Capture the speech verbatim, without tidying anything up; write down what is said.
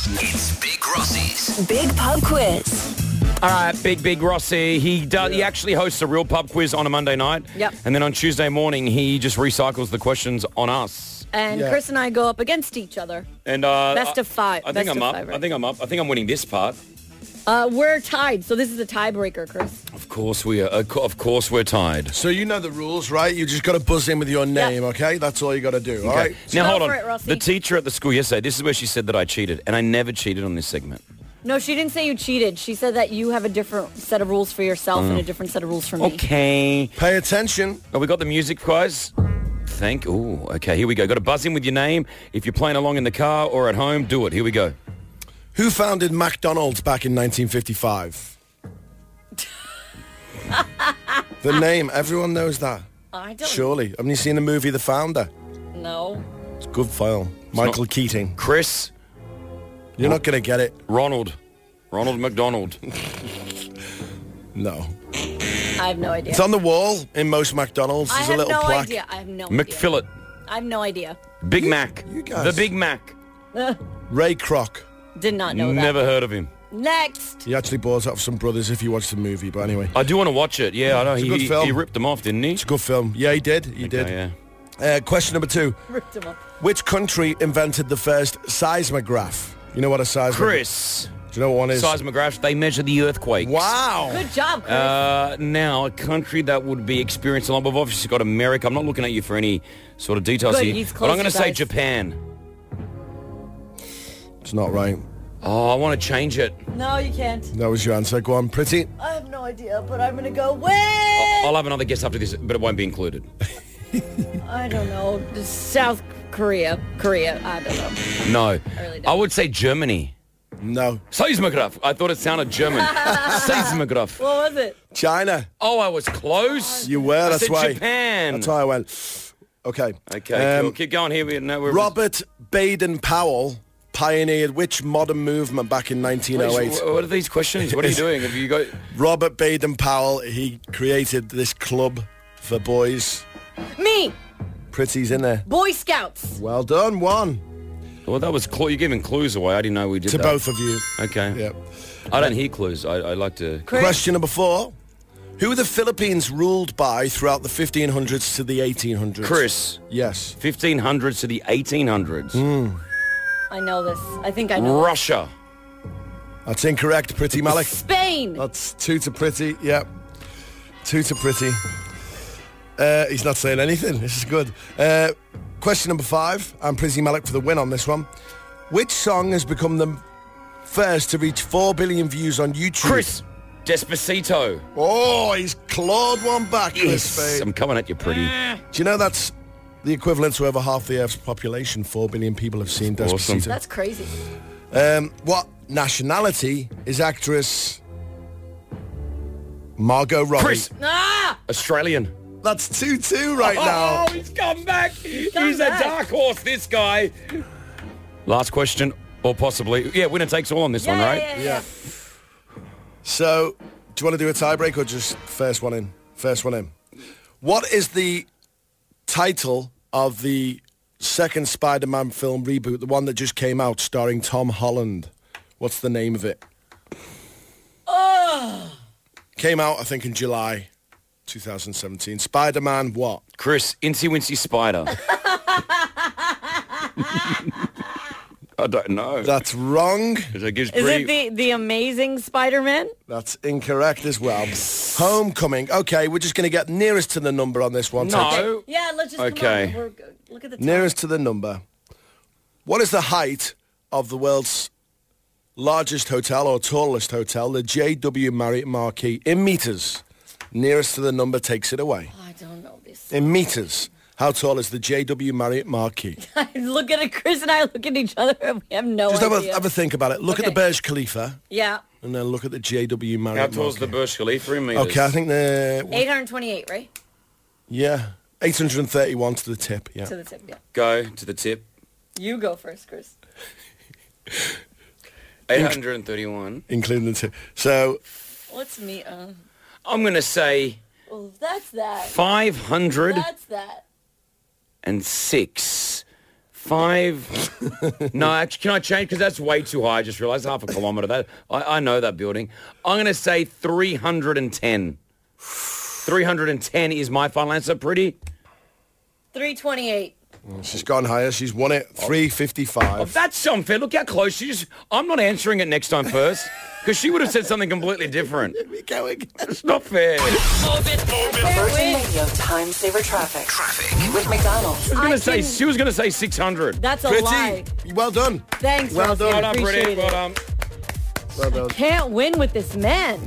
It's Big Rossi's Big Pub Quiz. All right, Big, Big Rossi. He does. He actually hosts a real pub quiz on a Monday night. Yep. And then on Tuesday morning, he just recycles the questions on us. And Yeah. Chris and I go up against each other. And uh, Best of five. I, I Best think I'm of up. five, right? I think I'm up. I think I'm winning this part. Uh, we're tied, so this is a tiebreaker, Chris. Of course we are. Of co- Of course we're tied. So you know the rules, right? You just got to buzz in with your name, okay? That's all you got to do, all Okay. right? Now Go hold on. for it, Rossi. The teacher at the school yesterday. This is where she said that I cheated, and I never cheated on this segment. No, she didn't say you cheated. She said that you have a different set of rules for yourself and a different set of rules for me. Okay. Pay attention. Oh, we got the music, guys. Thank. Ooh. Okay. Here we go. Got to buzz in with your name. If you're playing along in the car or at home, do it. Here we go. Who founded McDonald's back in nineteen fifty-five? The name, everyone knows that. I don't Surely. Haven't you seen the movie The Founder? know. It's a good file. Michael not- Keating. Chris You're not going to get it. Ronald. Ronald McDonald. No. I have no idea. It's on the wall in most McDonald's. I There's have a little no plaque. idea. I have no idea. McFillet. I have no idea. Big Mac. you guys- The Big Mac. Ray Kroc. Did not know that. Never heard of him. Next. He actually bought it off some brothers if you watch the movie, but anyway. I do want to watch it. Yeah, I know. It's a He, good he, film. he ripped them off, didn't he? It's a good film. Yeah, he did. He did. Okay, yeah. Uh, question number two. Ripped him up. Which country invented the first seismograph? You know what a seismograph? Chris. Do you know what one is? Seismographs, they measure the earthquakes. Wow. Good job, Chris. Uh, now, a country that would be experienced a lot. We've obviously got America. I'm not looking at you for any sort of details Good, here. he's But I'm close, going to you say guys. Japan. It's not right. Oh, I want to change it. no, you can't. That was your answer. Go on, Pretty. I have no idea, but I'm going to go with... I'll have another guess after this, but it won't be included. I don't know. South Korea. Korea. I don't know. No. I really don't. I would say Germany. No. Seismograph. I thought it sounded German. Seismograph. What was it? China. Oh, I was close. You were. I That's said why. Japan. That's why I went. Okay. Okay, Um, cool. Keep going here. We, no, we're, Robert Baden-Powell pioneered which modern movement back in nineteen oh eight? What are these questions? What are you doing? Have you got... Robert Baden-Powell, he created this club for boys. Me. Pretty's in there. Boy Scouts. Well done. One. Well, that was... Clu- you're giving clues away. I didn't know we did To that. both of you. Okay. Yep. I don't hear clues. I, I like to... Chris. Question number four. Who were the Philippines ruled by throughout the fifteen hundreds to the eighteen hundreds? Chris. Yes. fifteen hundreds to the eighteen hundreds. Hmm. I know this. I think I know. Russia. That's incorrect, Pretty Malik. Spain. That's two to Pretty. Yep. Two to Pretty. Uh, he's not saying anything. This is good. Uh, question number five. I'm Pretty Malik for the win on this one. Which song has become the first to reach four billion views on YouTube? Chris. Despacito. Oh, he's clawed one back, Chris Yes. Spade. I'm coming at you pretty. Do you know that's the equivalent to over half the Earth's population? Four billion people have seen Awesome. Despacito. That's crazy. Um, what nationality is actress Margot Robbie? Chris. Ah! Australian. That's two two right now. Oh, he's come back. He's, come a back. dark horse, this guy. Last question, or possibly... Yeah, winner takes all on this one, Yeah, right? yeah, yeah. Yeah. So, do you want to do a tiebreak or just first one in? First one in. What is the title of the second Spider-Man film reboot, the one that just came out starring Tom Holland? What's the name of it? Oh. Came out, I think, in July twenty seventeen. Spider-Man what? Chris, Incy Wincy Spider. I don't know. That's wrong. It gives Is pretty- it the, the Amazing Spider-Man? That's incorrect as well. Homecoming. Okay, we're just going to get nearest to the number on this one. No. Yeah, let's just Okay. come on. We're, look at the time. Nearest to the number. What is the height of the world's largest hotel or tallest hotel, the J W Marriott Marquis, in meters? Nearest to the number takes it away. Oh, I don't know this. In meters, how tall is the J W Marriott Marquis? I look at it, Chris and I look at each other and we have no Just have idea. a, have a think about it. Look at Okay. the Burj Khalifa Yeah. and then look at the J W How Marriott tall's the Marquis. Burj Khalifa in meters? Okay, I think the... eight hundred twenty-eight, right? Yeah, eight hundred thirty-one to the tip, yeah. To the tip, yeah. Go to the tip. You go first, Chris. eight hundred thirty-one. Including the tip. So, What's me? Uh, I'm going to say oh, that's that. five hundred That's that. six Five. No, actually, can I change? Because that's way too high. I just realised half a kilometre. That I, I know that building. I'm going to say three hundred ten. three hundred ten is my final answer. Pretty? three twenty-eight. She's gone higher. She's won it. three fifty-five. Oh, that's unfair. Look how close she is. I'm not answering it next time first. Because she would have said something completely different. Here we go again. It's not fair. Move it, move it. Virgin Radio Time Saver Traffic. Traffic. With McDonald's. She was going I to say can- she was going to say six hundred. That's a Pretty. lie. Well done. Thanks, Well Rossi. done. Well I done, appreciate Pretty. it. Well done. Well done. Can't win with this man.